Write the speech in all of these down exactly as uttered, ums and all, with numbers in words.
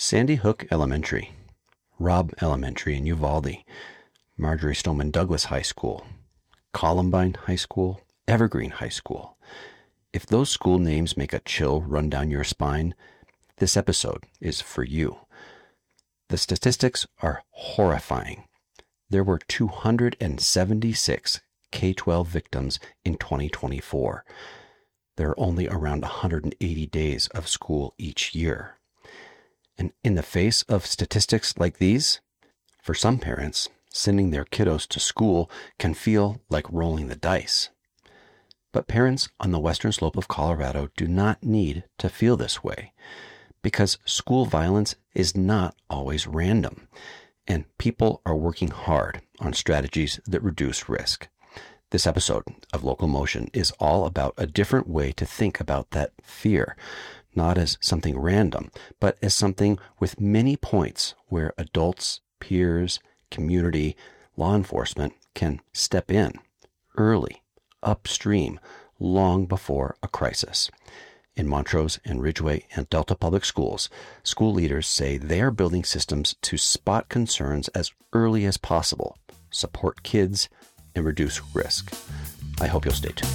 Sandy Hook Elementary, Robb Elementary in Uvalde, Marjorie Stoneman Douglas High School, Columbine High School, Evergreen High School. If those school names make a chill run down your spine, this episode is for you. The statistics are horrifying. There were two hundred seventy-six K twelve victims in twenty twenty-four. There are only around one hundred eighty days of school each year. And in the face of statistics like these, for some parents, sending their kiddos to school can feel like rolling the dice. But parents on the western slope of Colorado do not need to feel this way, because school violence is not always random, and people are working hard on strategies that reduce risk. This episode of Local Motion is all about a different way to think about that fear, not as something random, but as something with many points where adults, peers, community, law enforcement can step in early, upstream, long before a crisis. In Montrose and Ridgway and Delta Public Schools, school leaders say they are building systems to spot concerns as early as possible, support kids, and reduce risk. I hope you'll stay tuned.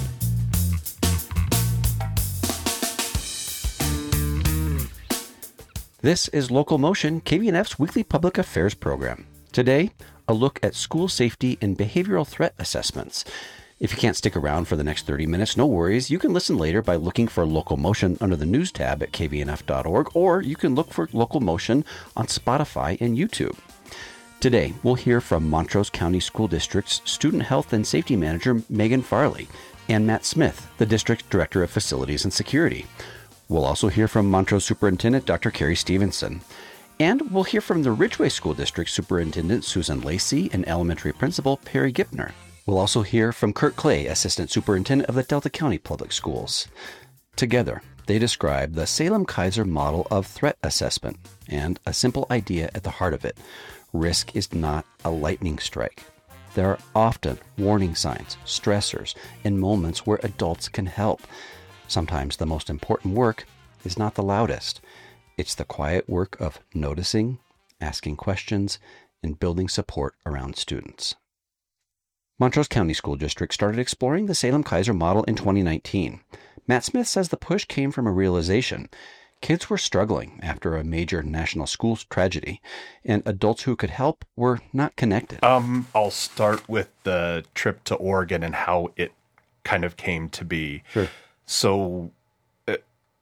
This is Local Motion, K B N F's weekly public affairs program. Today, a look at school safety and behavioral threat assessments. If you can't stick around for the next thirty minutes, no worries. You can listen later by looking for Local Motion under the news tab at k b n f dot org, or you can look for Local Motion on Spotify and YouTube. Today, we'll hear from Montrose County School District's Student Health and Safety Manager, Megan Farley, and Matt Smith, the District Director of Facilities and Security. We'll also hear from Montrose Superintendent Doctor Carrie Stevenson. And we'll hear from the Ridgway School District Superintendent Susan Lacey and Elementary Principal Perry Gipner. We'll also hear from Kurt Clay, Assistant Superintendent of the Delta County Public Schools. Together, they describe the Salem-Keizer model of threat assessment and a simple idea at the heart of it. Risk is not a lightning strike. There are often warning signs, stressors, and moments where adults can help. Sometimes the most important work is not the loudest. It's the quiet work of noticing, asking questions, and building support around students. Montrose County School District started exploring the Salem-Keizer model in twenty nineteen. Matt Smith says the push came from a realization. Kids were struggling after a major national schools tragedy, and adults who could help were not connected. Um, I'll start with the trip to Oregon and how it kind of came to be. Sure. So uh,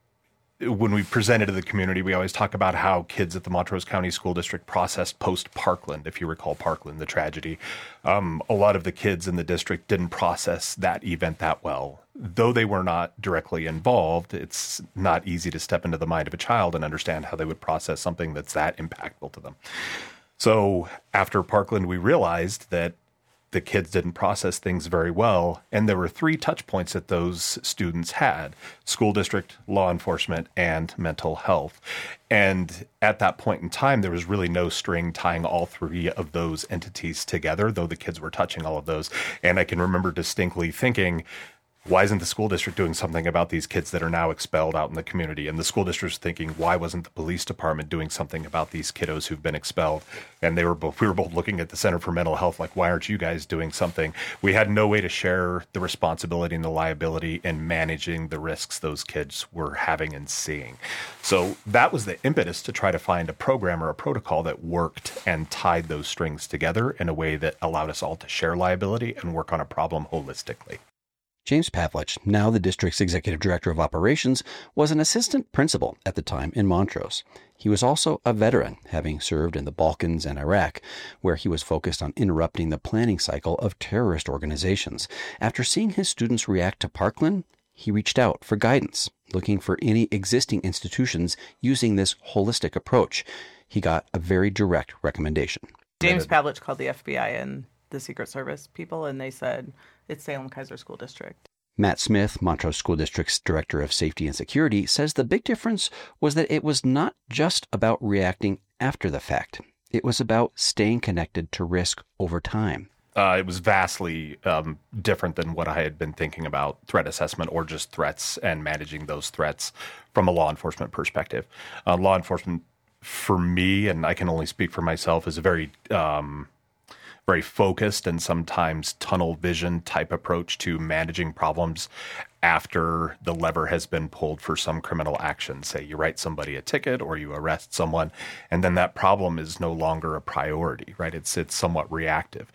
when we presented to the community, we always talk about how kids at the Montrose County School District processed post-Parkland, if you recall Parkland, the tragedy. Um, a lot of the kids in the district didn't process that event that well. Though they were not directly involved, it's not easy to step into the mind of a child and understand how they would process something that's that impactful to them. So after Parkland, we realized that the kids didn't process things very well. And there were three touch points that those students had: school district, law enforcement, and mental health. And at that point in time, there was really no string tying all three of those entities together, though the kids were touching all of those. And I can remember distinctly thinking, why isn't the school district doing something about these kids that are now expelled out in the community? And the school district was thinking, why wasn't the police department doing something about these kiddos who've been expelled? And they were both, we were both looking at the Center for Mental Health, like, why aren't you guys doing something? We had no way to share the responsibility and the liability in managing the risks those kids were having and seeing. So that was the impetus to try to find a program or a protocol that worked and tied those strings together in a way that allowed us all to share liability and work on a problem holistically. James Pavlich, now the district's executive director of operations, was an assistant principal at the time in Montrose. He was also a veteran, having served in the Balkans and Iraq, where he was focused on interrupting the planning cycle of terrorist organizations. After seeing his students react to Parkland, he reached out for guidance, looking for any existing institutions using this holistic approach. He got a very direct recommendation. James Pavlich called the F B I and the Secret Service people, and they said, it's Salem-Keizer School District. Matt Smith, Montrose School District's Director of Safety and Security, says the big difference was that it was not just about reacting after the fact. It was about staying connected to risk over time. Uh, it was vastly um, different than what I had been thinking about threat assessment or just threats and managing those threats from a law enforcement perspective. Uh, law enforcement for me, and I can only speak for myself, is a very um, very focused and sometimes tunnel vision type approach to managing problems after the lever has been pulled for some criminal action. Say you write somebody a ticket or you arrest someone, and then that problem is no longer a priority, right? It's it's somewhat reactive.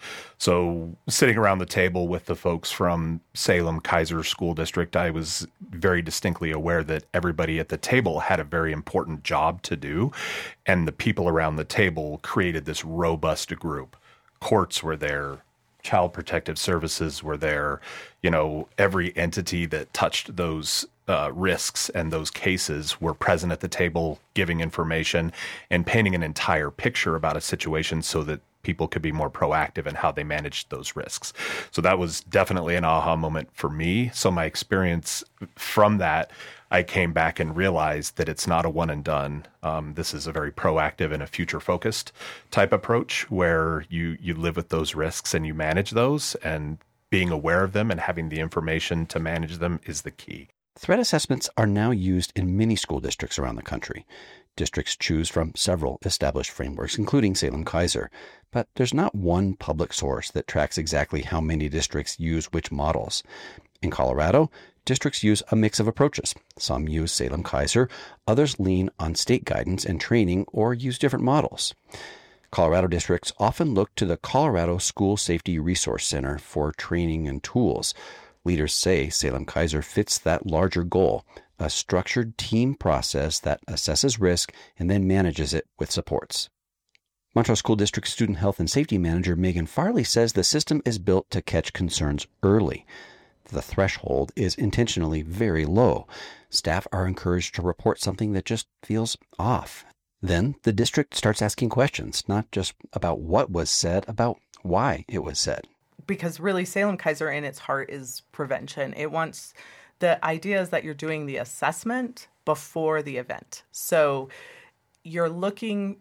So sitting around the table with the folks from Salem Keizer School District, I was very distinctly aware that everybody at the table had a very important job to do, and the people around the table created this robust group. Courts were there, Child Protective Services were there, you know, every entity that touched those uh, risks and those cases were present at the table, giving information and painting an entire picture about a situation so that people could be more proactive in how they managed those risks. So that was definitely an aha moment for me. So my experience from that, I came back and realized that it's not a one and done. Um, this is a very proactive and a future focused type approach where you, you live with those risks and you manage those, and being aware of them and having the information to manage them is the key. Threat assessments are now used in many school districts around the country. Districts choose from several established frameworks, including Salem Keizer, but there's not one public source that tracks exactly how many districts use which models. In Colorado, districts use a mix of approaches. Some use Salem Keizer, others lean on state guidance and training or use different models. Colorado districts often look to the Colorado School Safety Resource Center for training and tools. Leaders say Salem Keizer fits that larger goal, a structured team process that assesses risk and then manages it with supports. Montrose School District Student Health and Safety Manager Megan Farley says the system is built to catch concerns early. The threshold is intentionally very low. Staff are encouraged to report something that just feels off. Then the district starts asking questions, not just about what was said, about why it was said. Because really, Salem Keizer in its heart is prevention. It wants, the idea is that you're doing the assessment before the event. So you're looking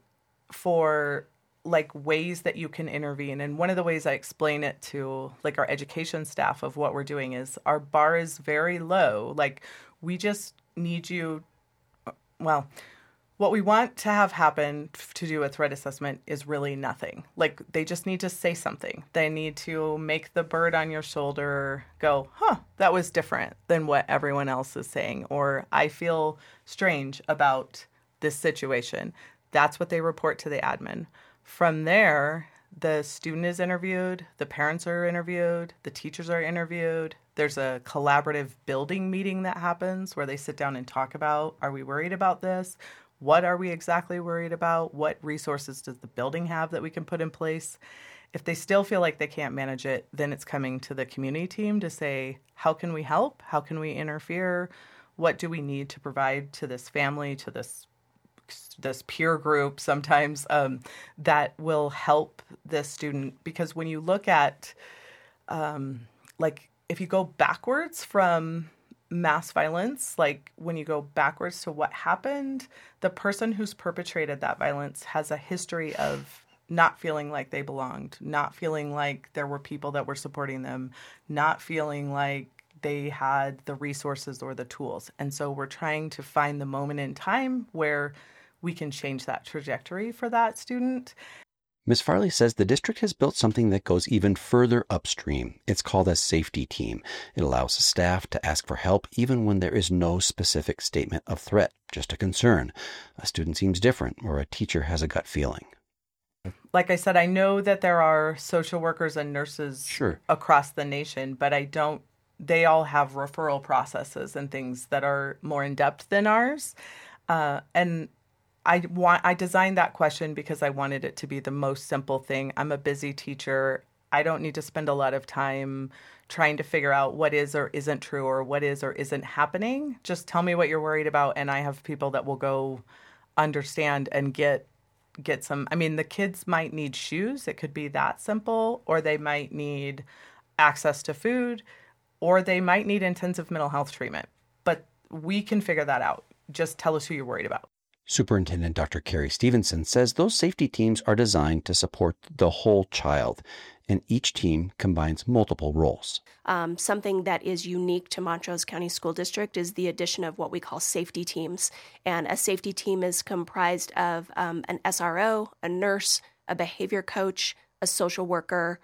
for like ways that you can intervene. And one of the ways I explain it to like our education staff of what we're doing is our bar is very low. Like we just need you, well, what we want to have happen to do a threat assessment is really nothing. Like they just need to say something. They need to make the bird on your shoulder go, huh, that was different than what everyone else is saying. Or I feel strange about this situation. That's what they report to the admin. From there, the student is interviewed, the parents are interviewed, the teachers are interviewed. There's a collaborative building meeting that happens where they sit down and talk about, are we worried about this? What are we exactly worried about? What resources does the building have that we can put in place? If they still feel like they can't manage it, then it's coming to the community team to say, how can we help? How can we interfere? What do we need to provide to this family, to this this peer group sometimes um, that will help this student? Because when you look at, um, like, if you go backwards from mass violence, like when you go backwards to what happened, the person who's perpetrated that violence has a history of not feeling like they belonged, not feeling like there were people that were supporting them, not feeling like they had the resources or the tools. And so we're trying to find the moment in time where we can change that trajectory for that student. Miz Farley says the district has built something that goes even further upstream. It's called a safety team. It allows staff to ask for help even when there is no specific statement of threat, just a concern. A student seems different or a teacher has a gut feeling. Like I said, I know that there are social workers and nurses Sure. across the nation, but I don't, they all have referral processes and things that are more in depth than ours. Uh, and I want, I designed that question because I wanted it to be the most simple thing. I'm a busy teacher. I don't need to spend a lot of time trying to figure out what is or isn't true or what is or isn't happening. Just tell me what you're worried about, and I have people that will go understand and get get some. I mean, the kids might need shoes. It could be that simple, or they might need access to food, or they might need intensive mental health treatment. But we can figure that out. Just tell us who you're worried about. Superintendent Doctor Carrie Stevenson says those safety teams are designed to support the whole child. and each team combines multiple roles. Um, something that is unique to Montrose County School District is the addition of what we call safety teams. And a safety team is comprised of um, an S R O, a nurse, a behavior coach, a social worker.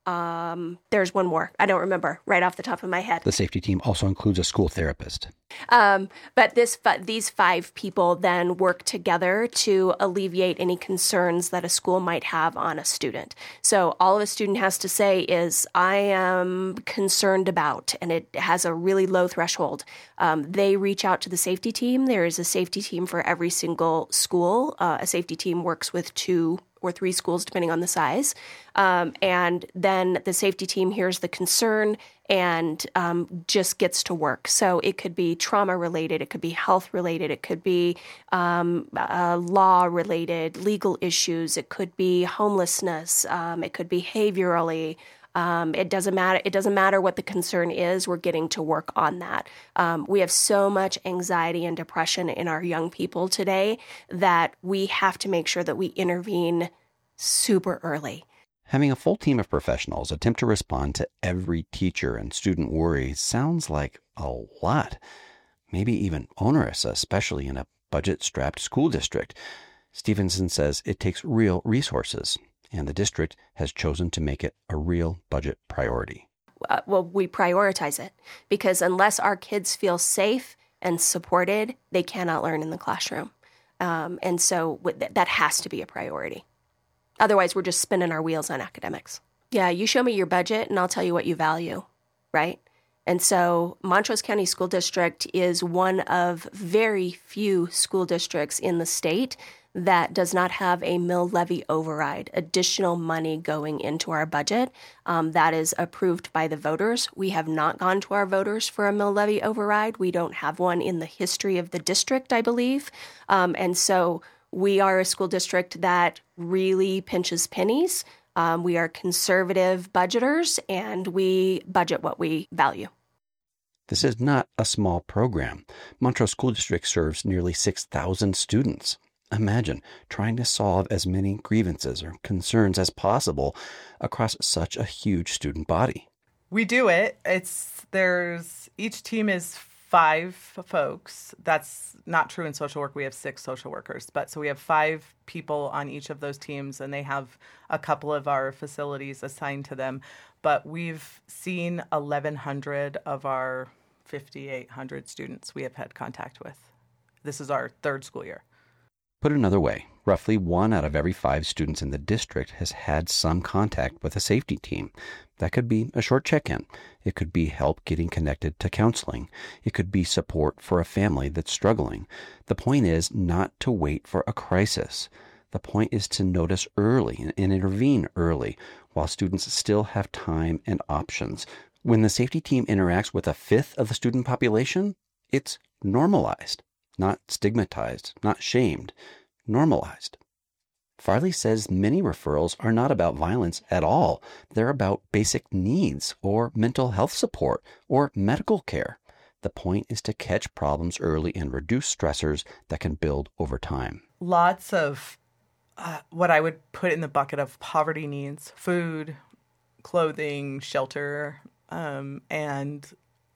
Um, there's one more. I don't remember right off the top of my head. The safety team also includes a school therapist. Um, but this, these five people then work together to alleviate any concerns that a school might have on a student. So all a student has to say is, I am concerned about, and it has a really low threshold. Um, they reach out to the safety team. There is a safety team for every single school. Uh, a safety team works with two or three schools, depending on the size. Um, and then the safety team hears the concern and um, just gets to work. So it could be trauma related, it could be health related, it could be um, uh, law related, legal issues, it could be homelessness, um, it could be behaviorally. Um, it doesn't matter. It doesn't matter what the concern is. We're getting to work on that. Um, we have so much anxiety and depression in our young people today that we have to make sure that we intervene super early. Having a full team of professionals attempt to respond to every teacher and student worry sounds like a lot, maybe even onerous, especially in a budget-strapped school district. Stevenson says it takes real resources, and the district has chosen to make it a real budget priority. Uh, well, we prioritize it because unless our kids feel safe and supported, they cannot learn in the classroom. Um, and so th- that has to be a priority. Otherwise, we're just spinning our wheels on academics. Yeah, you show me your budget and I'll tell you what you value, right? And so Montrose County School District is one of very few school districts in the state that does not have a mill levy override, additional money going into our budget. Um, that is approved by the voters. We have not gone to our voters for a mill levy override. We don't have one in the history of the district, I believe. Um, and so we are a school district that really pinches pennies. Um, we are conservative budgeters, and we budget what we value. This is not a small program. Montrose School District serves nearly six thousand students. Imagine trying to solve as many grievances or concerns as possible across such a huge student body. We do it. It's there's each team is five folks. That's not true in social work. We have six social workers, but so we have five people on each of those teams, and they have a couple of our facilities assigned to them. But we've seen eleven hundred of our fifty-eight hundred students we have had contact with. This is our third school year. Put another way, roughly one out of every five students in the district has had some contact with a safety team. That could be a short check-in. It could be help getting connected to counseling. It could be support for a family that's struggling. The point is not to wait for a crisis. The point is to notice early and intervene early while students still have time and options. When the safety team interacts with a fifth of the student population, it's normalized. Not stigmatized, not shamed, normalized. Farley says many referrals are not about violence at all. They're about basic needs or mental health support or medical care. The point is to catch problems early and reduce stressors that can build over time. Lots of uh, what I would put in the bucket of poverty needs: food, clothing, shelter, um, and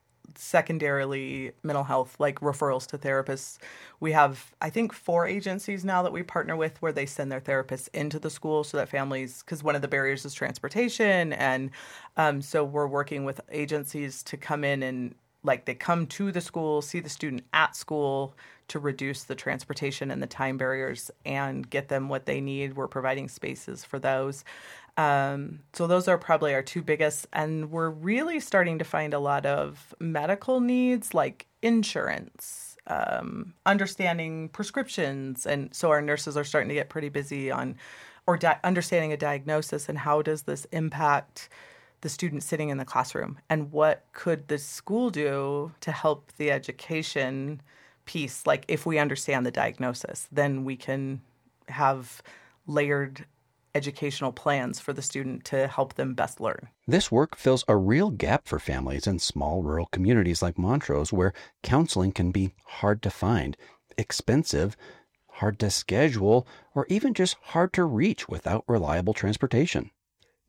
secondarily mental health, like referrals to therapists. We have, I think, four agencies now that we partner with where they send their therapists into the school so that families, because one of the barriers is transportation. And um, so we're working with agencies to come in and like they come to the school, see the student at school to reduce the transportation and the time barriers and get them what they need. We're providing spaces for those. Um, so those are probably our two biggest, and we're really starting to find a lot of medical needs like insurance, um, understanding prescriptions. And so our nurses are starting to get pretty busy on or di- understanding a diagnosis and how does this impact the student sitting in the classroom, and what could the school do to help the education piece. Like if we understand the diagnosis, then we can have layered educational plans for the student to help them best learn. This work fills a real gap for families in small rural communities like Montrose, where counseling can be hard to find, expensive, hard to schedule, or even just hard to reach without reliable transportation.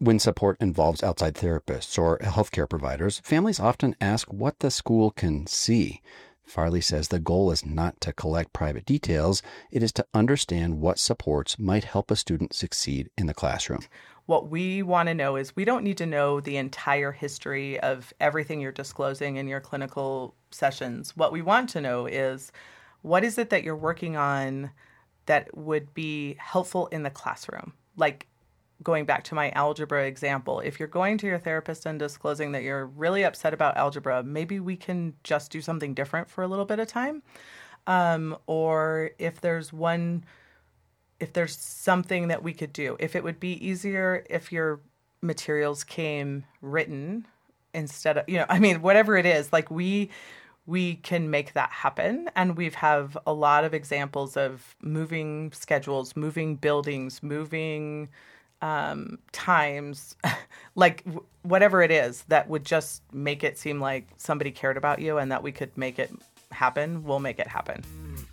When support involves outside therapists or healthcare providers, families often ask what the school can see. Farley says the goal is not to collect private details. It is to understand what supports might help a student succeed in the classroom. What we want to know is we don't need to know the entire history of everything you're disclosing in your clinical sessions. What we want to know is what is it that you're working on that would be helpful in the classroom? Like, going back to my algebra example, if you're going to your therapist and disclosing that you're really upset about algebra, maybe we can just do something different for a little bit of time. Um, or if there's one, if there's something that we could do, if it would be easier if your materials came written instead of, you know, I mean, whatever it is, like we, we can make that happen. And we've have a lot of examples of moving schedules, moving buildings, moving Um, times, like w- whatever it is that would just make it seem like somebody cared about you and that we could make it happen, we'll make it happen.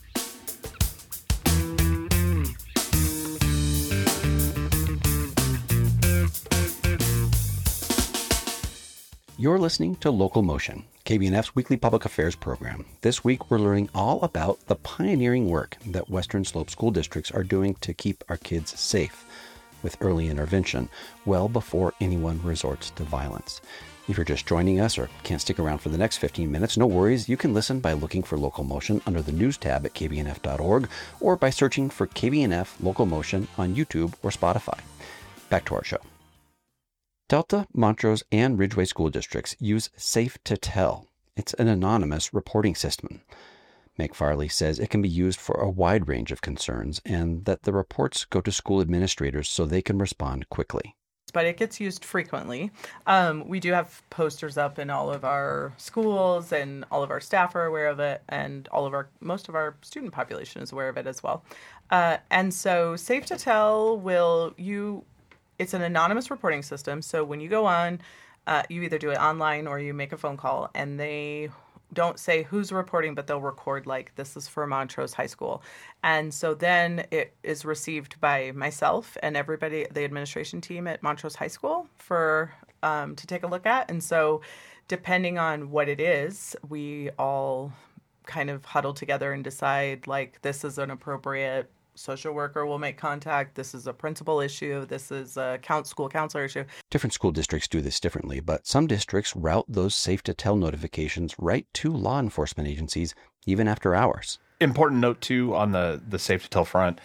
You're listening to Local Motion, K B N F's weekly public affairs program. This week, we're learning all about the pioneering work that Western Slope school districts are doing to keep our kids safe, with early intervention, well before anyone resorts to violence. If you're just joining us or can't stick around for the next fifteen minutes, no worries. You can listen by looking for Local Motion under the news tab at k b n f dot org or by searching for K B N F Local Motion on YouTube or Spotify. Back to our show. Delta, Montrose, and Ridgeway school districts use Safe to Tell. It's an anonymous reporting system. Meg Farley says it can be used for a wide range of concerns and that the reports go to school administrators so they can respond quickly. But it gets used frequently. Um, we do have posters up in all of our schools, and all of our staff are aware of it, and all of our most of our student population is aware of it as well. Uh, and so Safe to Tell will you it's an anonymous reporting system. So when you go on, uh, you either do it online or you make a phone call, and they don't say who's reporting, but they'll record like this is for Montrose High School. And so then it is received by myself and everybody, the administration team at Montrose High School for um, to take a look at. And so depending on what it is, we all kind of huddle together and decide like this is an appropriate social worker will make contact. This is a principal issue. This is a count school counselor issue. Different school districts do this differently, but some districts route those Safe to Tell notifications right to law enforcement agencies, even after hours. Important note, too, on the, the Safe to Tell front.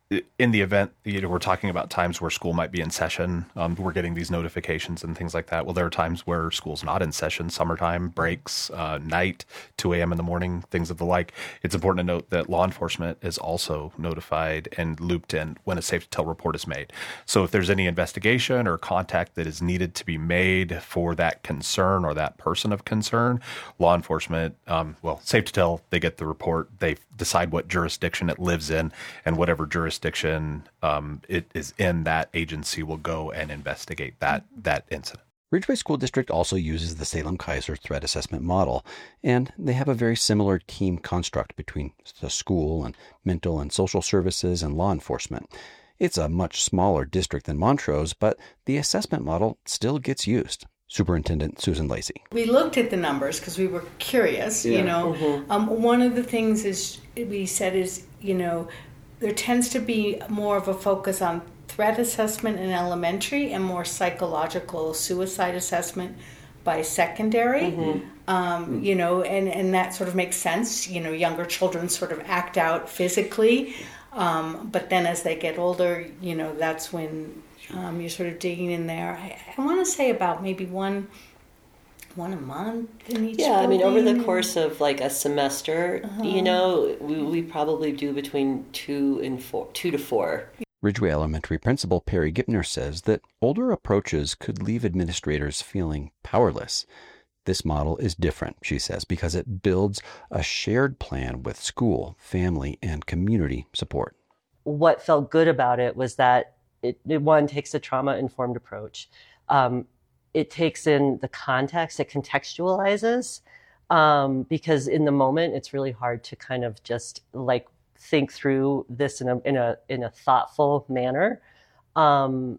In the event, you know, we're talking about times where school might be in session. Um, we're getting these notifications and things like that. Well, there are times where school's not in session, summertime, breaks, uh, night, two a.m. in the morning, things of the like. It's important to note that law enforcement is also notified and looped in when a Safe to Tell report is made. So if there's any investigation or contact that is needed to be made for that concern or that person of concern, law enforcement, um, well, Safe to Tell, they get the report. They decide what jurisdiction it lives in, and whatever jurisdiction jurisdiction um, it is in, that agency will go and investigate that that incident. Ridgeway School District also uses the Salem-Keizer threat assessment model, and they have a very similar team construct between the school and mental and social services and law enforcement. It's a much smaller district than Montrose, but the assessment model still gets used. Superintendent Susan Lacey. We looked at the numbers because we were curious, yeah. you know. Mm-hmm. Um, one of the things is we said is, you know, there tends to be more of a focus on threat assessment in elementary and more psychological suicide assessment by secondary. Mm-hmm. Um, mm-hmm. You know, and, and that sort of makes sense. You know, younger children sort of act out physically. Um, but then as they get older, you know, that's when um, you're sort of digging in there. I, I want to say about maybe one... one a month in each Yeah, building. I mean, over the course of like a semester, uh-huh. you know, we, we probably do between two and four, two to four. Ridgeway Elementary Principal Perry Gipner says that older approaches could leave administrators feeling powerless. This model is different, she says, because it builds a shared plan with school, family, and community support. What felt good about it was that it, it one, takes a trauma-informed approach. Um, It takes in the context, it contextualizes, um, because in the moment, it's really hard to kind of just like think through this in a in a in a thoughtful manner. Um,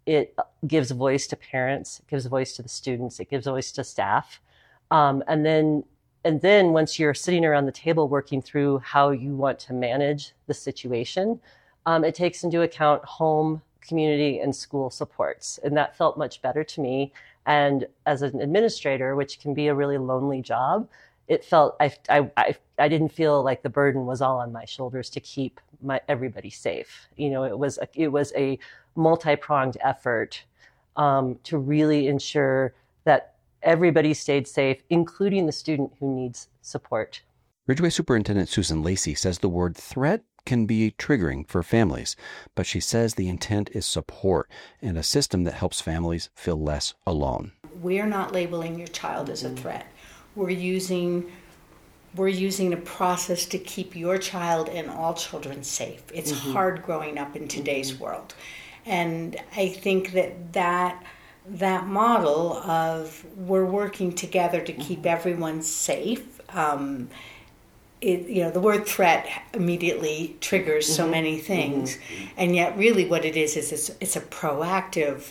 it gives voice to parents, it gives voice to the students, it gives voice to staff. Um, and then and then once you're sitting around the table working through how you want to manage the situation, um, it takes into account home, community, and school supports. And that felt much better to me. And as an administrator, which can be a really lonely job, it felt, I, I, I, I didn't feel like the burden was all on my shoulders to keep my everybody safe. You know, it was a, it was a multi-pronged effort um, to really ensure that everybody stayed safe, including the student who needs support. Ridgway Superintendent Susan Lacey says the word threat can be triggering for families, but she says the intent is support and a system that helps families feel less alone. We're not labeling your child as a threat. We're using we're using a process to keep your child and all children safe. It's mm-hmm. hard growing up in today's mm-hmm. world. And I think that that that model of we're working together to keep everyone safe, um, it, you know, the word threat immediately triggers mm-hmm. so many things. Mm-hmm. And yet really what it is is it's, it's a proactive,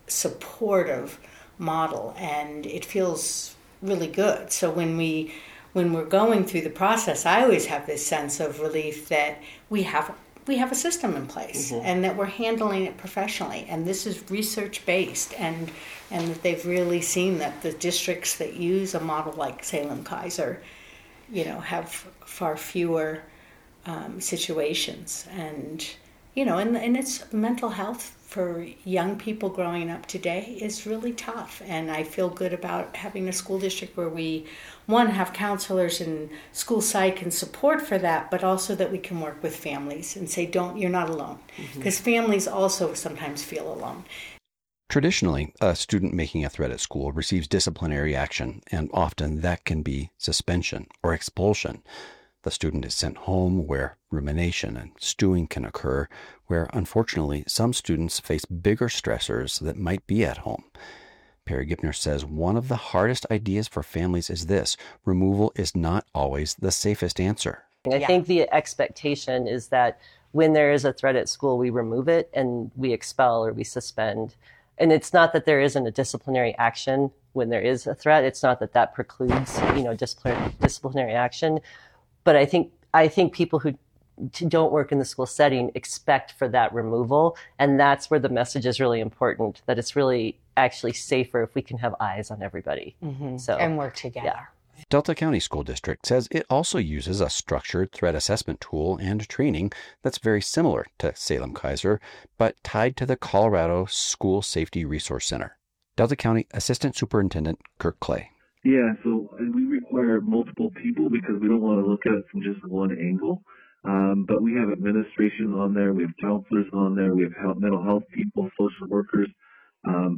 supportive model, and it feels really good. So when we when we're going through the process, I always have this sense of relief that we have we have a system in place mm-hmm. and that we're handling it professionally, and this is research based, and and that they've really seen that the districts that use a model like Salem-Keizer, you know, have far fewer um, situations. And you know, and, and it's mental health for young people growing up today is really tough. And I feel good about having a school district where we, one, have counselors and school psych and support for that, but also that we can work with families and say, don't, you're not alone. Because mm-hmm. families also sometimes feel alone. Traditionally, a student making a threat at school receives disciplinary action, and often that can be suspension or expulsion. The student is sent home, where rumination and stewing can occur, where unfortunately some students face bigger stressors that might be at home. Perry Gipner says one of the hardest ideas for families is this: removal is not always the safest answer. I yeah. think the expectation is that when there is a threat at school, we remove it and we expel or we suspend. And it's not that there isn't a disciplinary action when there is a threat. It's not that that precludes, you know, disciplinary, disciplinary action. But I think I think people who don't work in the school setting expect for that removal, and that's where the message is really important, that it's really actually safer if we can have eyes on everybody. Mm-hmm. So and work together. Yeah. Delta County School District says it also uses a structured threat assessment tool and training that's very similar to Salem-Keizer, but tied to the Colorado School Safety Resource Center. Delta County Assistant Superintendent Kirk Clay. Yeah, so we require multiple people because we don't want to look at it from just one angle. Um, but we have administration on there, we have counselors on there, we have health, mental health people, social workers, um,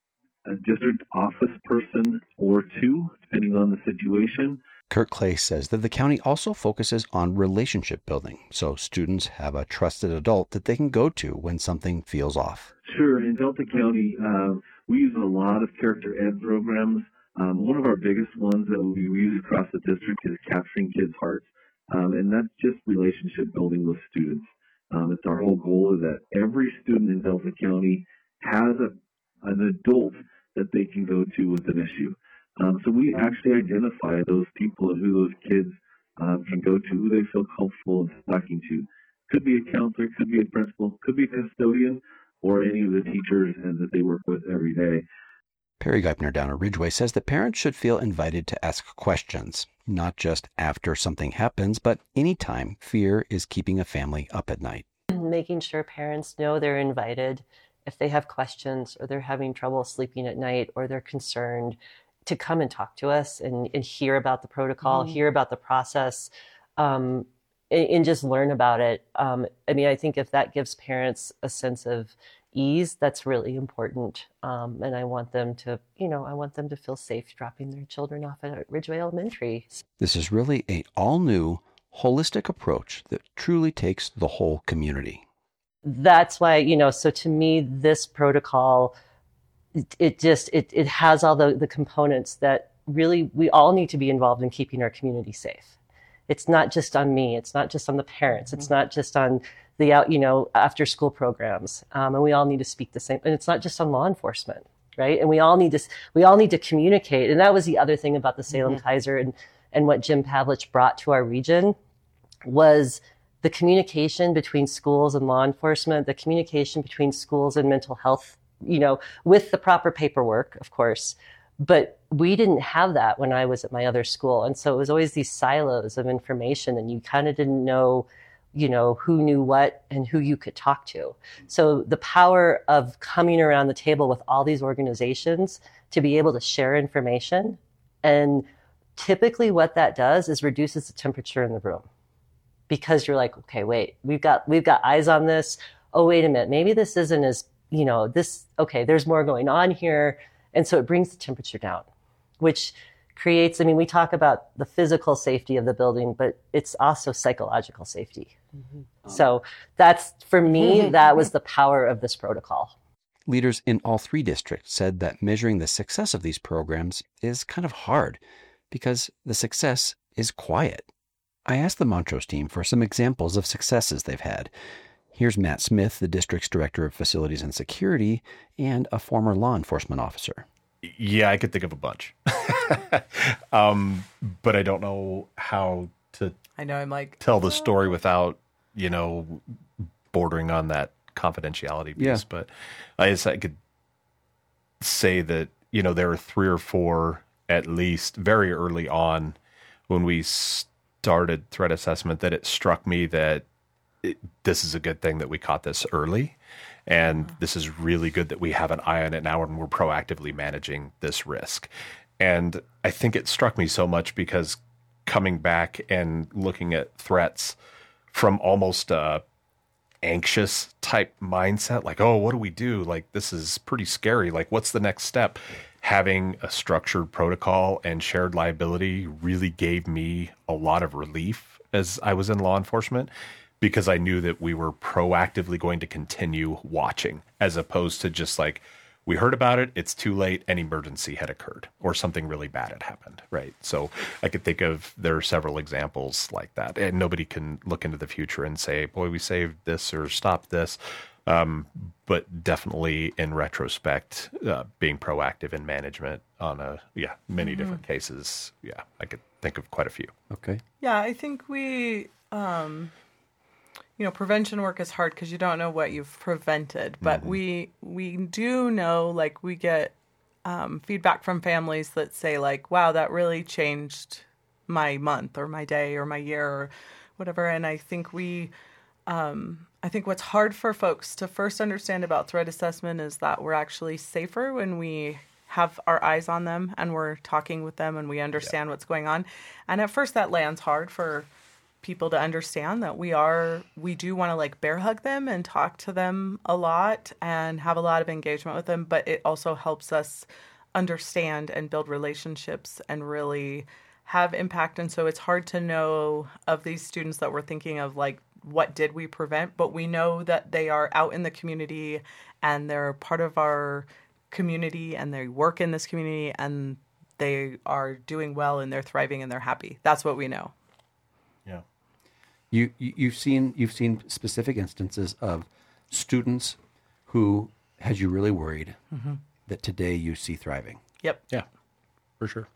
a district office person or two, depending on the situation. Kirk Clay says that the county also focuses on relationship building, so students have a trusted adult that they can go to when something feels off. Sure. In Delta County, uh, we use a lot of character ed programs. Um, one of our biggest ones that we use across the district is Capturing Kids' Hearts, um, and that's just relationship building with students. Um, it's our whole goal is that every student in Delta County has a, an adult that they can go to with an issue. Um, so we actually identify those people and who those kids um, can go to, who they feel comfortable in talking to. Could be a counselor, could be a principal, could be a custodian, or any of the teachers and that they work with every day. Perry Geipner down at Ridgway says that parents should feel invited to ask questions, not just after something happens, but anytime fear is keeping a family up at night. Making sure parents know they're invited if they have questions or they're having trouble sleeping at night or they're concerned, to come and talk to us and, and hear about the protocol, mm-hmm. hear about the process, um, and, and just learn about it. Um, I mean, I think if that gives parents a sense of ease, that's really important. Um, and I want them to, you know, I want them to feel safe dropping their children off at Ridgway Elementary. This is really an all-new, holistic approach that truly takes the whole community. That's why, you know, so to me, this protocol, it, it just, it, it has all the, the components that really we all need to be involved in keeping our community safe. It's not just on me. It's not just on the parents. It's not just on the out, you know, after school programs. Um, and we all need to speak the same, and it's not just on law enforcement, right? And we all need to, we all need to communicate. And that was the other thing about the Salem mm-hmm. Kaiser and, and what Jim Pavlich brought to our region was the communication between schools and law enforcement, the communication between schools and mental health, you know, with the proper paperwork, of course. But we didn't have that when I was at my other school. And so it was always these silos of information, and you kind of didn't know, you know, who knew what and who you could talk to. So the power of coming around the table with all these organizations to be able to share information, and typically what that does is reduces the temperature in the room, because you're like, okay, wait, we've got, we've got eyes on this. Oh, wait a minute. Maybe this isn't as, you know, this, okay, there's more going on here. And so it brings the temperature down, which creates, I mean, we talk about the physical safety of the building, but it's also psychological safety. Mm-hmm. So that's, for me, that was the power of this protocol. Leaders in all three districts said that measuring the success of these programs is kind of hard because the success is quiet. I asked the Montrose team for some examples of successes they've had. Here's Matt Smith, the district's director of facilities and security and a former law enforcement officer. Yeah, I could think of a bunch. um, but I don't know how to I know I'm like tell the story without, you know, bordering on that confidentiality piece. Yeah. But I guess I could say that, you know, there were three or four at least very early on when we started threat assessment that it struck me that It, this is a good thing that we caught this early, and this is really good that we have an eye on it now and we're proactively managing this risk. And I think it struck me so much because coming back and looking at threats from almost a anxious type mindset, like, oh, what do we do? Like, this is pretty scary. Like, what's the next step? Having a structured protocol and shared liability really gave me a lot of relief as I was in law enforcement, because I knew that we were proactively going to continue watching, as opposed to just like, we heard about it, it's too late, an emergency had occurred or something really bad had happened, right? So I could think of, there are several examples like that, and nobody can look into the future and say, boy, we saved this or stopped this. Um, but definitely in retrospect, uh, being proactive in management on a, yeah, many mm-hmm. different cases. Yeah, I could think of quite a few. Okay. Yeah, I think we... Um... You know, prevention work is hard because you don't know what you've prevented. But mm-hmm. we we do know, like, we get um, feedback from families that say, like, wow, that really changed my month or my day or my year or whatever. And I think we, um, I think what's hard for folks to first understand about threat assessment is that we're actually safer when we have our eyes on them and we're talking with them and we understand yeah. what's going on. And at first that lands hard for people to understand that we are, we do want to like bear hug them and talk to them a lot and have a lot of engagement with them, but it also helps us understand and build relationships and really have impact. And so it's hard to know of these students that we're thinking of, like, what did we prevent? But we know that they are out in the community and they're part of our community and they work in this community and they are doing well and they're thriving and they're happy. That's what we know. Yeah. You, you you've seen you've seen specific instances of students who had you really worried mm-hmm. that today you see thriving. Yep. Yeah, for sure.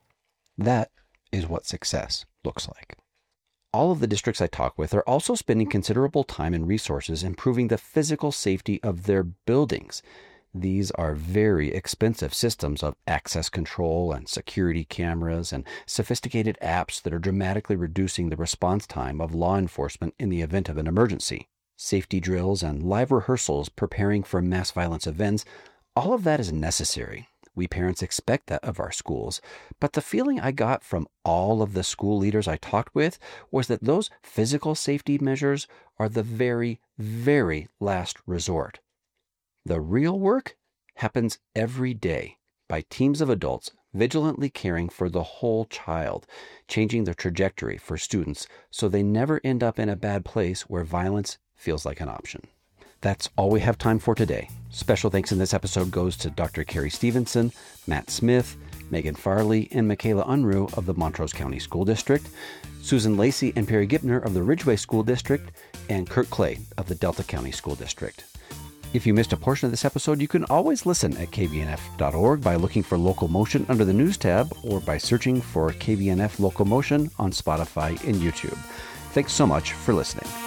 That is what success looks like. All of the districts I talk with are also spending considerable time and resources improving the physical safety of their buildings. These are very expensive systems of access control and security cameras and sophisticated apps that are dramatically reducing the response time of law enforcement in the event of an emergency. Safety drills and live rehearsals preparing for mass violence events, all of that is necessary. We parents expect that of our schools. But the feeling I got from all of the school leaders I talked with was that those physical safety measures are the very, very last resort. The real work happens every day by teams of adults vigilantly caring for the whole child, changing the trajectory for students so they never end up in a bad place where violence feels like an option. That's all we have time for today. Special thanks in this episode goes to Doctor Carrie Stevenson, Matt Smith, Megan Farley, and Michaela Unruh of the Montrose County School District, Susan Lacey and Perry Gipner of the Ridgeway School District, and Kurt Clay of the Delta County School District. If you missed a portion of this episode, you can always listen at k v n f dot org by looking for Local Motion under the News tab or by searching for K V N F Local Motion on Spotify and YouTube. Thanks so much for listening.